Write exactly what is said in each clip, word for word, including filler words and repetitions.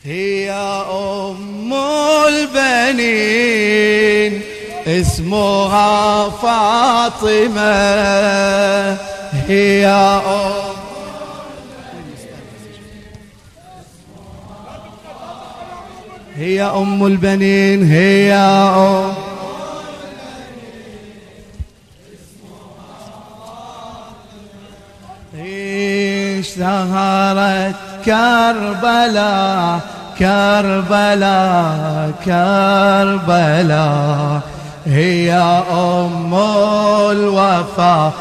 هي أم البنين اسمها فاطمة، هي أم هي أم البنين، هي أم اشتهرت كربلاء كربلاء كربلاء، هي أم الوفا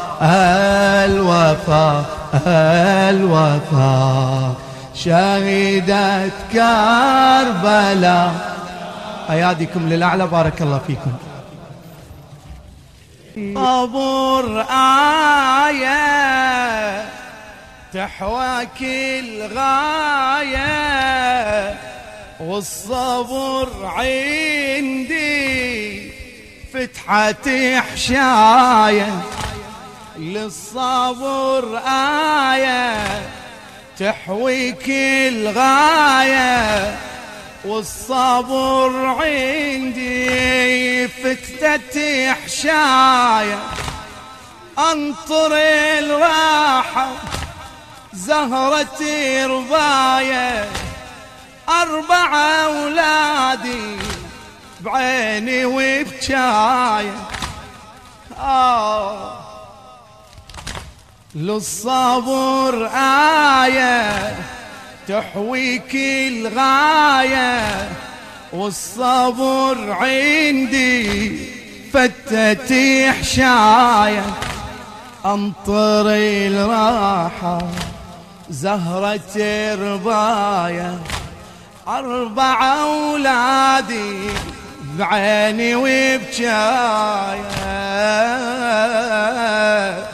الوفا الوفا، شهدت كربلاء. أياديكم للأعلى، بارك الله فيكم. صبر آية تحوى كل غاية، والصبر عندي فتحة حشاية، للصبر آية تحوي كل غاية، والصبر عندي فتحة حشاية، انطر الراحة زهرة رباية، أربع أولادي بعيني وبجاية، آه للصبر آية تحوي كل غاية، والصبر عندي فتة حشاية، أنطر الراحة زهرة رباية، أربع أولادي بعيني وبجاية،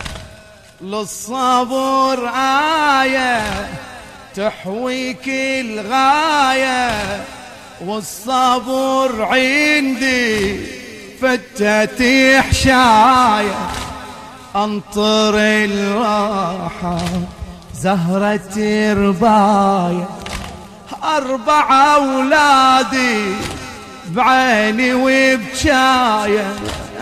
للصبر آية تحوي كل غاية، والصبر عندي فتة حشاية، أنطر الراحة زهرة رباية، أربع أولادي بعيني وبجاية،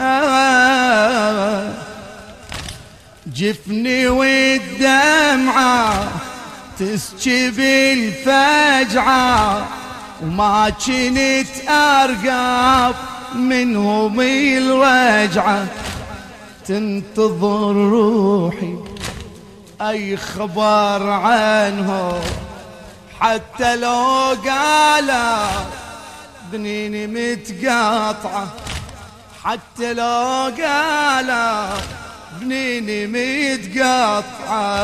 جفني والدمعة تسكب الفجعة، وما كنت أرقب منهم الرجعة، تنتظر روحي أي خبر عنهم، حتى لو قالوا بنيني متقاطعة، حتى لو قالوا بنيني متقاطعة،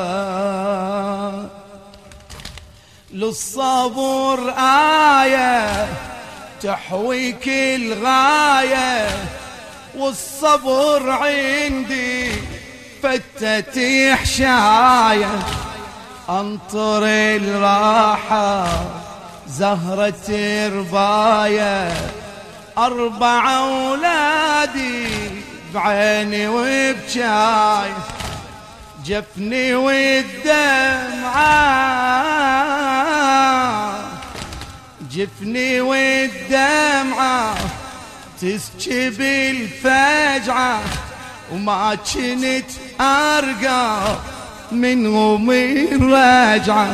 للصبر آية تحوي كل غاية، والصبر عندي فتة حشاية، أنطر الراحة زهرة رباية، أربع أولادي بعيني وبجاية، جفني والدمعة جفني والدمعة تسكب الفجعة، وما كنت أرقى منهم الرجعة،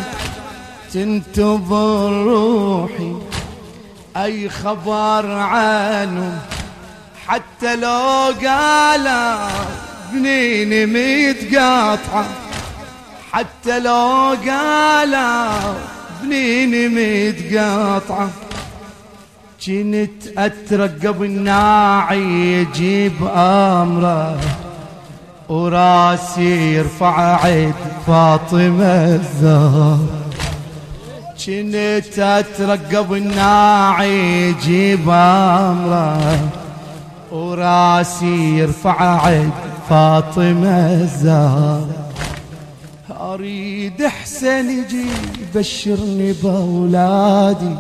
تنتظر روحي أي خبر عنهم، حتى لو قالوا بنيني متقاطعة، حتى لو قالوا بنيني متقاطعة، كنت أترقب الناعي يجيب أمره، وراسي يرفع عيد فاطمة الزهر، كنت أترقب الناعي يجيب أمره، وراسي يرفع عيد فاطمة الزهر، أريد حسين يجي يبشرني بأولادي،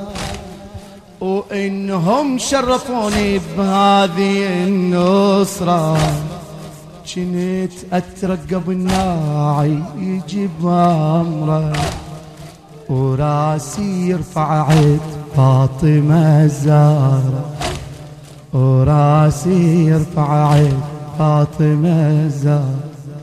وإنهم شرفوني بهذه النصرة، كنت أترقب الناعي يجيب أمره، وراسي يرفع عيد فاطمة الزهرة، وراسي يرفع عيد فاطمة الزهرة.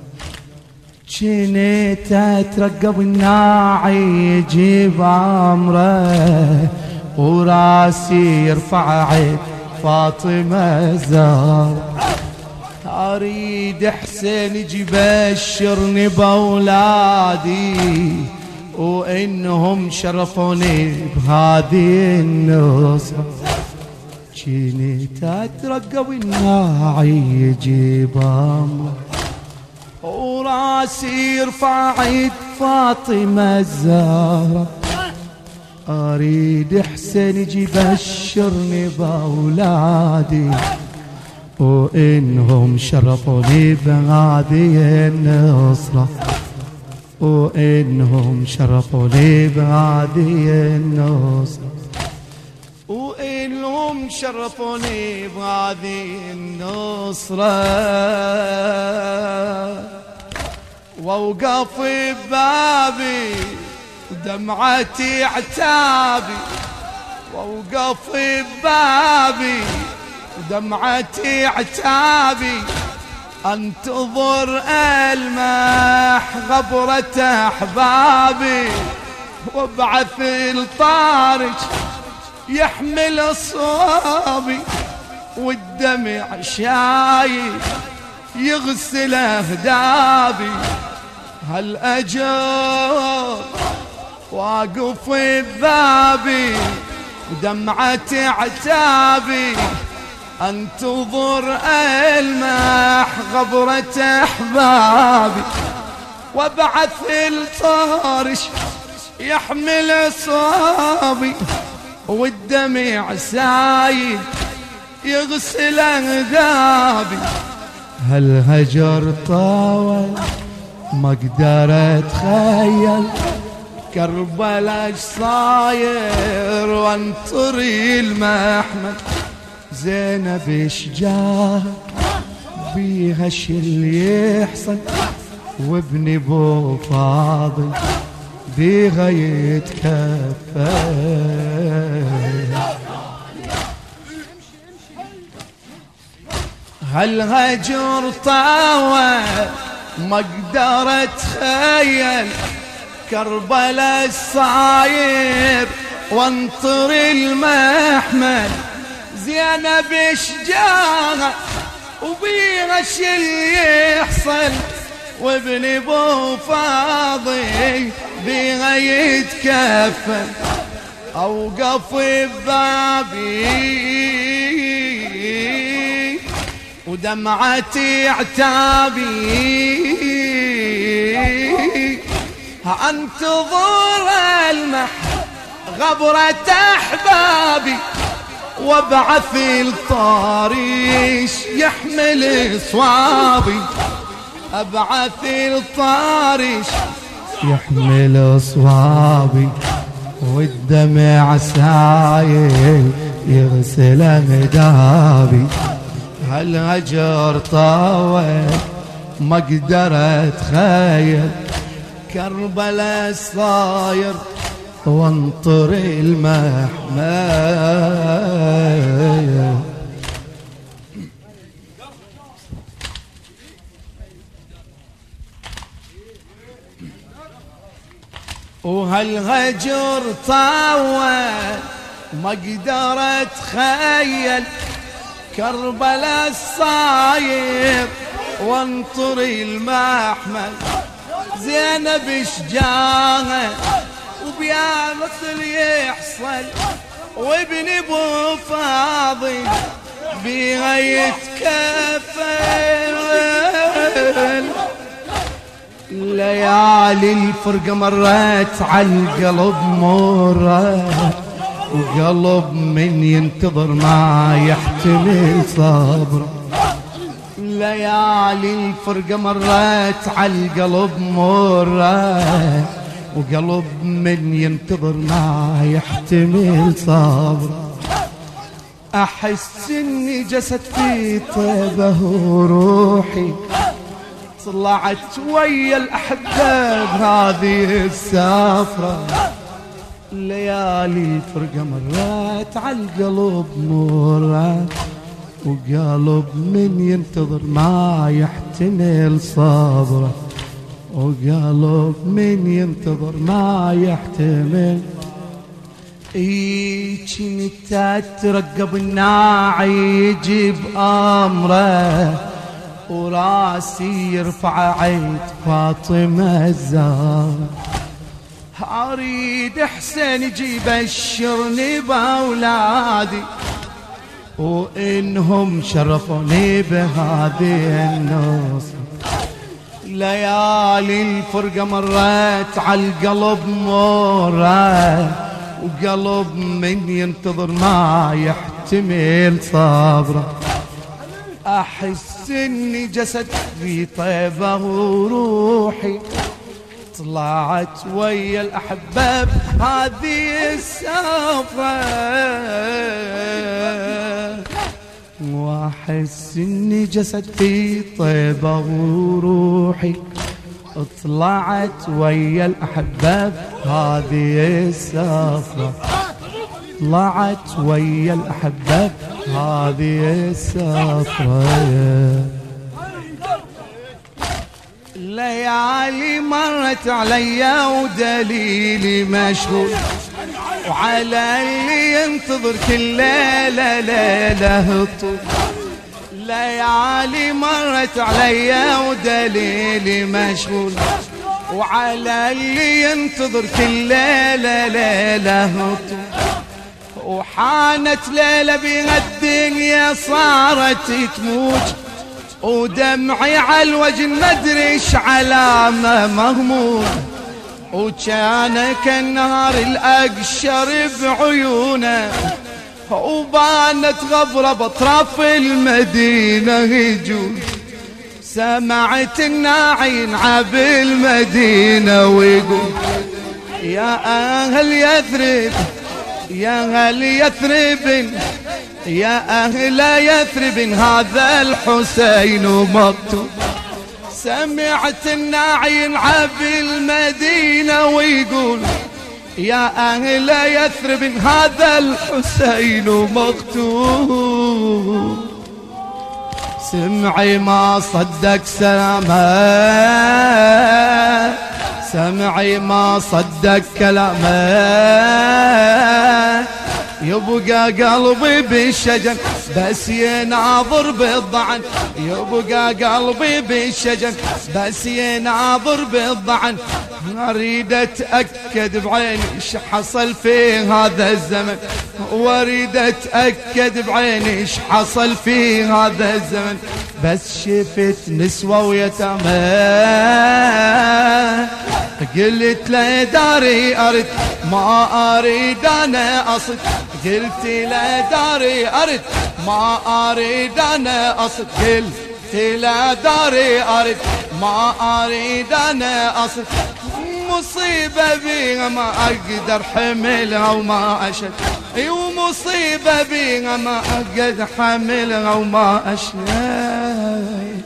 جنيت اترقب الناعي يجيب امره، وراسي يرفع عيد فاطمة الزهرة. اريد حسين يجي بشرني باولادي، وانهم شرفوني بهذه النصرة. جنيت اترقب الناعي يجيب امره، وراسي يرفع عيد فاطمة الزهرة. اريد حسين يجي بشرني باولادي، وانهم شرفوني بهذه النصرة، وانهم شرفوني بهذه النصرة، وإنهم شرفوني بهذه النصرة. وأوقف ببابي ودمعتي عتابي، وأوقف ببابي ودمعتي عتابي، أنتظر ألمح غبرة أحبابي، وابعث الطارج يحمل صوابي، والدمع شايب يغسل أهدابي. هل أجر واقف ببابي ودمعتي عتابي، أنتظر ألمح غبرة أحبابي، وابعث الطارش يحمل صوابي، والدمع سايل يغسل أهدابي. هل هجر طاول ما اقدر اتخيل، كربلاء ايش صاير وانطري المحمل. زينب ايش جاه بيها شي اللي يحصل، وابني بو فاضل بيها يتكفل. هل هجر طاول ما اقدر اتخيل، كربلاء الصاير وانطر المحمل. زينب ايش جاها وبيها شي اللي يحصل، وابني بو فاضي بيها يتكفل. اوقف ببابي ودمعتي عتابي، انتظر المح غبرة احبابي، وابعث الطارش يحمل صوابي. ابعث الطارش يحمل صوابي، والدمع سايل يغسل أهدابي. هل هجر طاول ما اقدر اتخيل، كربلاء صاير وانطر المحمل. وهل هجر طاول ما اقدر اتخيل، كربلاء الصاير وانطر المحمل. زينب ايش جاها وبيا مثل يحصل، وابني بو فاضي بيها يتكفل. ليالي الفرقة مرت عالقلب مرة، وقلب من ينتظر ما يحتمل صبر. ليالي الفرقة مرت عالقلب مرة، وقلب من ينتظر ما يحتمل صبر. أحس إني جسد في طيبه وروحي، طلعت ويا الأحباب هذه السافرة. ليالي الفرقة مرات عالقلب مرات، وقلب من ينتظر ما يحتمل صبره، وقلب من ينتظر ما يحتمل. اي كنت ترقب الناعي يجيب امره، وراسي يرفع عيد فاطمة الزهراء. اريد حسين يجي يبشرني باولادي، وانهم شرفوني بهذه النصر. ليالي الفرقة مرت عالقلب مرت، وقلب من ينتظر ما يحتمل صبره. احس اني جسد في طيبه وروحي طلعت ويا الاحباب هذه السفره، واحس اني جسد في طيبه وروحي طلعت ويا الاحباب هذه السفره، طلعت ويا الاحباب هذه السفره. ليالي مرت علي ودليلي مشغول، وعلى اللي ينتظر كل ليلة ليلة طول. ليالي مرت علي ودليلي مشغول، وعلى اللي ينتظر كل ليلة ليلة طول. وحانت ليلة بها الدنيا صارت تموج، ودمعي على الوجه مدريش علامة مغمور. وكان كالنهار الأقشر بعيونه، وبانت غبرة بأطراف المدينة هجوم. سمعت الناعي ينعب المدينة ويقول يا أهل يثرب يا أهل يثرب يا أهل يثرب هذا الحسين مقتول. سمعت الناعي ينعب المدينة ويقول يا أهل يثرب هذا الحسين مقتول. سمعي ما صدق سلامه، سمعي ما صدق كلامه. يبقى قلبي بالشجن بس يناظر بالضعن، يبقى قلبي بالشجن بس يناظر بالضعن. اريد اتاكد بعيني ايش حصل في هذا الزمن، واريد اتاكد بعيني ايش حصل في هذا الزمن. بس شفت نسوة ويتامى قلت له داري ارد ما اريد انا اصد، قلت له داري ارد ما اريد انا اصد، قلت له داري ارد ما اريد انا اصد. مصيبة بيها ما اقدر حملها وما اشد، اي ومصيبة بيها ما اقدر حملها وما اشد.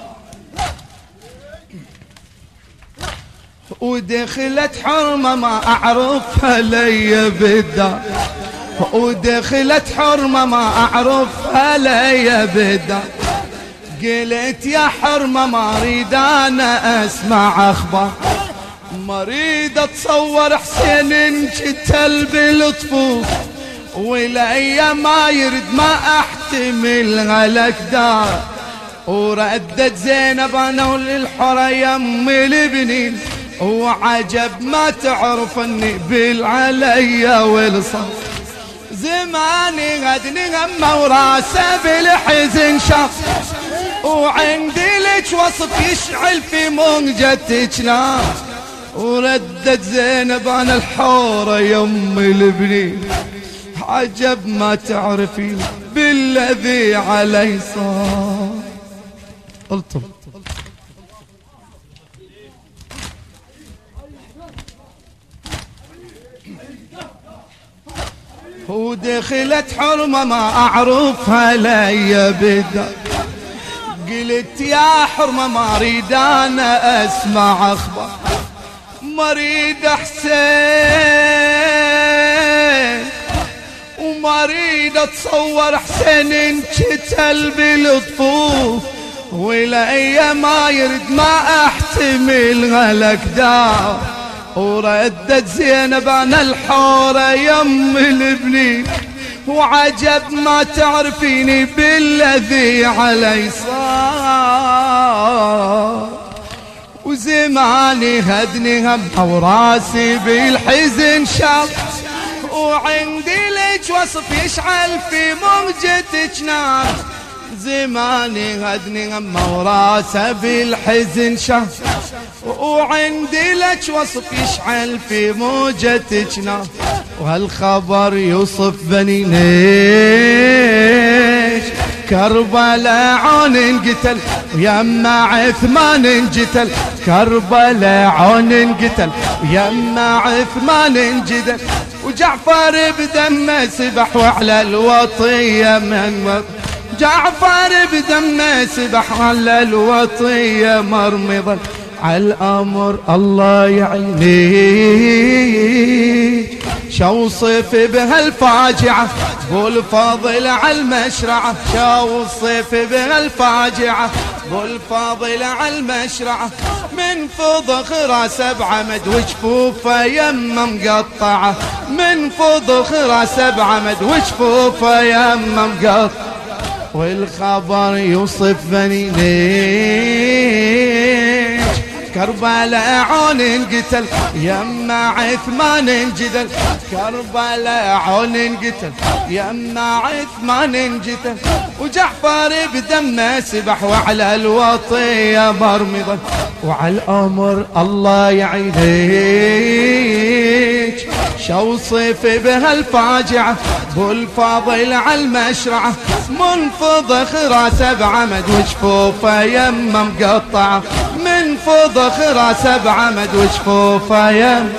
ودخلت حرمة ما أعرفها لي بالدار، ودخلت حرمة ما أعرفها لي بالدار. قلت يا حرمة ما أريد أنا أسمع أخبار، ما أريد أتصور حسين انقتل بالطفوف، ولأي ما يرد ما أحتمل الأقدار. وردت زينب أنا وللحرى يم البنين، وعجب ما تعرف اني بالعليا والصف. زماني غدني غمه وراسه بالحزن شاف، وعندي لك وصف يشعل في موجتك نار. وردت زينب انا الحورة يم البنين، عجب ما تعرفي بالذي علي صار. قلتم ودخلت حرمة ما أعرفها لي بالدار. قلت يا حرمة ما أريد أنا أسمع أخبار، ما أريد حسين اريد اتصور حسين انقتل بالطفوف، ولا ما يرد ما احتمل هالاقدار. وردت زينب انا الحورة يم البنين، وعجب ما تعرفيني بالذي علي صار. وزماني هدني هم وراسي بالحزن شاط، وعندي لك وصف يشعل في موجتك نار. زماني هدني هم وراسي بالحزن شاط، وعندي لك وصف يشعل في موجتك نار. وهالخبر يوصف بني ليش كربلاء عون انقتل، ويما عثمان انقتل. كربلاء عون انقتل، ويما عثمان انقتل. وجعفر بدمه سبح وعلى الوطية من جعفر بدمه سبح على الوطية مرمضا. على الأمر الله يعينيك، شوصف بهالفاجعة بالفاضل على المشرعة. شوصف بهالفاجعة بالفاضل على المشرعة. من فضخ راسه بعمد وجفوفه يمه مقطعة. من فضخ راسه بعمد وجفوفه يمه مقطعة. والخبر يوصف بني ليش كربلاء عون انقتل، يما عثمان انجدل. كربلاء عون انقتل، يما عثمان انجدل. وجعفر بدمه سبح وعلى الوطية مرمضا. وعلى الأمر الله يعينيك، شوصف بهالفاجعة بالفاضل على المشرعة. منفضخ راسه بعمد وجفوفه يمه مقطعة. من فضخ راسه بعمد وجفوفه يم.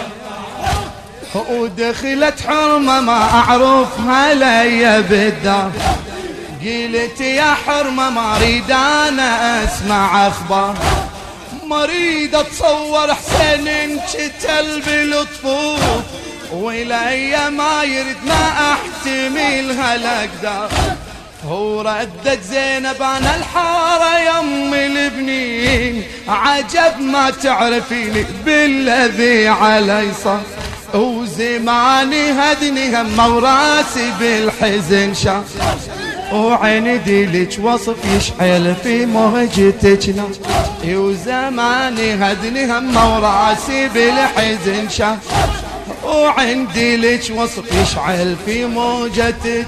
ودخلت حرمة ما أعرفها لي بالدار. قلت يا حرمة ما اريد انا اسمع اخبار. ما اريد اتصور حسين انقتل بالطفوف، ولا ما يرد ما احتمل هالاقدار. هو ردت زينب انا الحارة يم البنين، عجب ما تعرفيني بالذي علي صار. وزماني هدني هم وراسي بالحزن شاف. وعندي لك وصف يشعل في موجتك نار. وزماني هدني هم وراسي بالحزن شاف. وعندي لك وصف يشعل في موجتك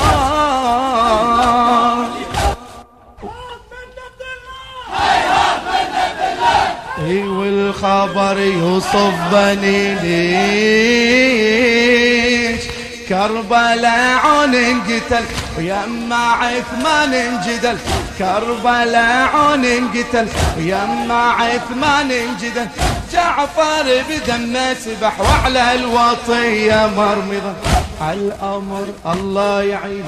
نار. اي والخبر يوصف بني ليش كربلاء عون انقتل، ويما عثمان انجدل. كربلاء عون انقتل، ويما عثمان انجدل. جعفر بدمه سبح وعلى الوطية مرمضا. على الأمر الله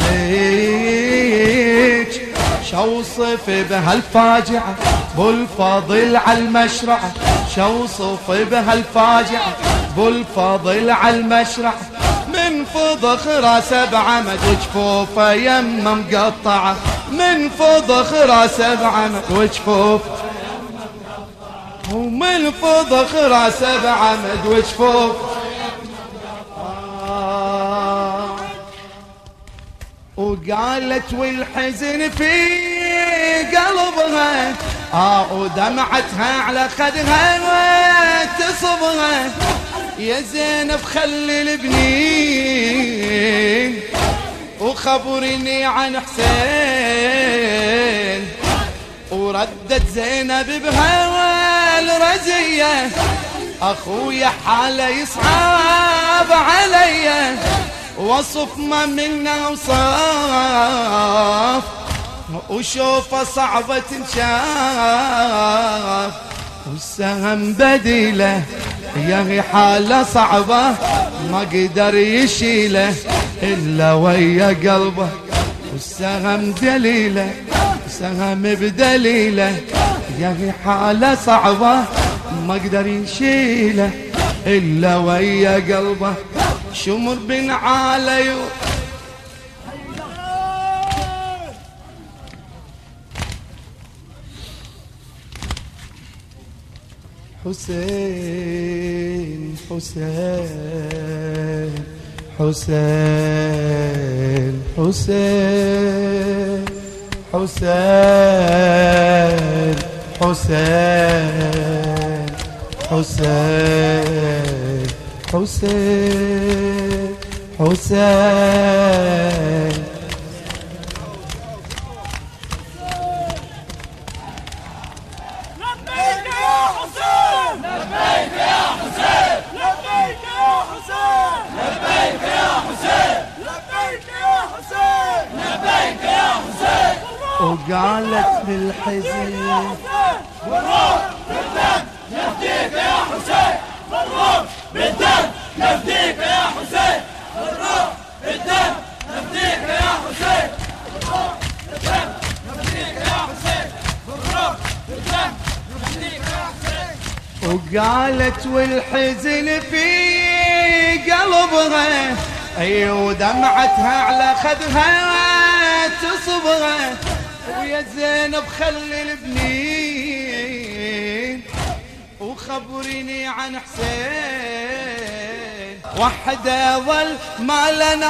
يعينيك، شوصف بهالفاجعة بالفاضل على المشرعة. شوصف بهالفاجعة بالفاضل على المشرعة. من فضخ راسه بعمد وجفوفه يمه مقطعة. من فضخ راسه بعمد وجفوفه، ومن فضخ راسه بعمد وجفوفه. آه وقالت والحزن في قلبها، آه ودمعتها على خدها تصبها. يا زينب خلي البنين وخبرني عن حسين. وردت زينب بهوى الرزية، أخويا حاله يصعب علي. وصف ما منا وصاف، وشوفه صعبة تنشاف. والسهم بديله يا حاله صعبة، ما قدر يشيله إلا ويا قلبه. والسهم دليله سهم بدليله، يا حاله صعبة ما قدر يشيله إلا ويا قلبه. شمر بن علي حسين حسين حسين حسين حسين حسين حسين حسين حسين وقالت بالحزن بالروح بالدم نفديك يا حسين، بالروح بالدم نفديك يا حسين، بالروح بالدم نفديك يا حسين، بالروح بالدم نفديك يا حسين، بالروح بالدم نفديك يا حسين. وقالت والحزن في قلبها اي ودمعتها على خدها تصبغه، ويا زينب خلي البنين وخبريني عن حسين، وحده ظل ما لنا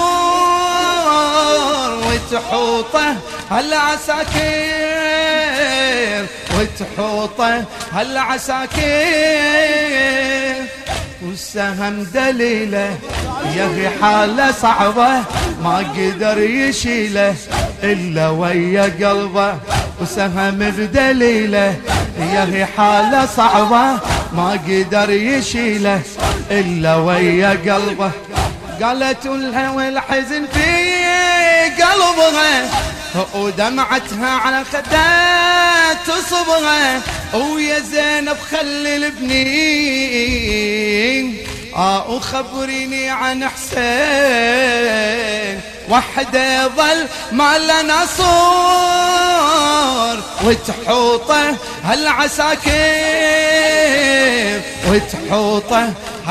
صور وتحوطه هالعساكر وتحوطه هالعساكر، والسهم دليله يا حاله صعبه ما قدر يشيله إلا ويا قلبه، وسهم بدليله يا حاله صعبه ما قدر يشيله إلا ويا قلبه. قالت لها والحزن في قلبها ودمعتها على خدها تصبغه، ويا زينب خلي البنين آه وخبريني عن حسين، وحده ظل ما لنا صور وتحوطه هالعساكر وتحوطه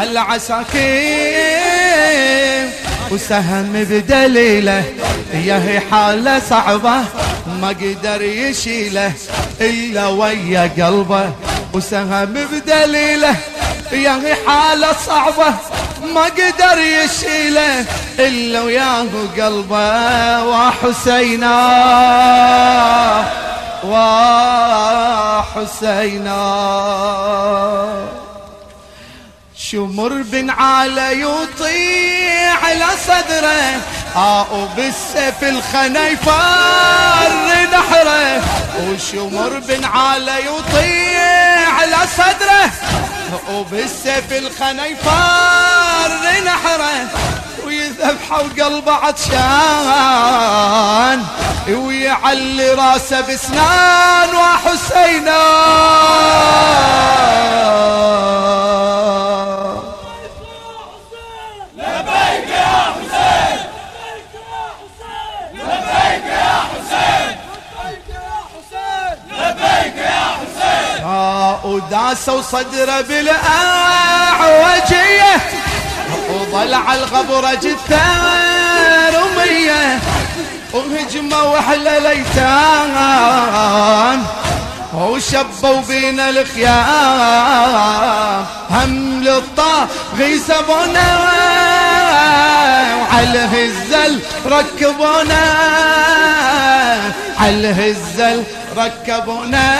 هالعساكر، وسهم بدليله يا حاله صعبه ما قدر يشيله إلا ويا قلبه، وسهم بدليله يا حاله صعبه ما قدر يشيله إلا وياه قلبه. وحسينا وحسينا شمر بن عالي يطيع على صدره آه وبالسيف الخنا يفر نحره، وشمر بن عالي يطيع على صدره وبالسيف الخنا يفر نحره، ويذبحه وقلبه عطشان ويعلي راسه بسنان. وحسينا لبيك يا حسين، لبيك يا حسين، لبيك يا حسين. آه وداسوا صدره بالأعوجية وظل على الغبرة جثة رمية، وهجمة وحلة ليتام وشبوا بين الخيام، هم للطاغي سبونا وعلى الهزل ركبونا على الهزل ركبونا،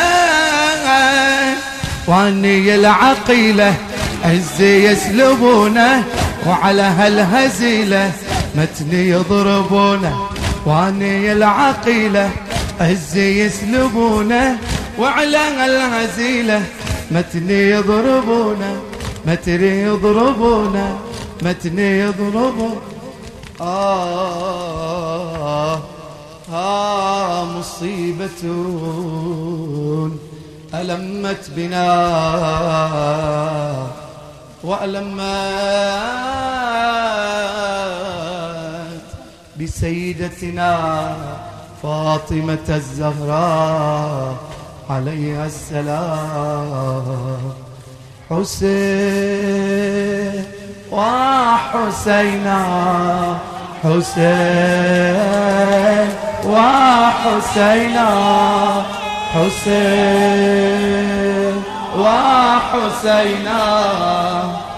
واني العقيلة عز يسلبونه وعلى هالهزيلة متني يضربونه، واني العقيلة عز يسلبونه وعلى هالهزيلة متني يضربونه متني يضربونه متني يضربونه. آه آه مصيبة ألمت بنا وألمت بسيدتنا فاطمة الزهراء عليها السلام. حسين وحسينا حسين وحسينا حسين وحسينا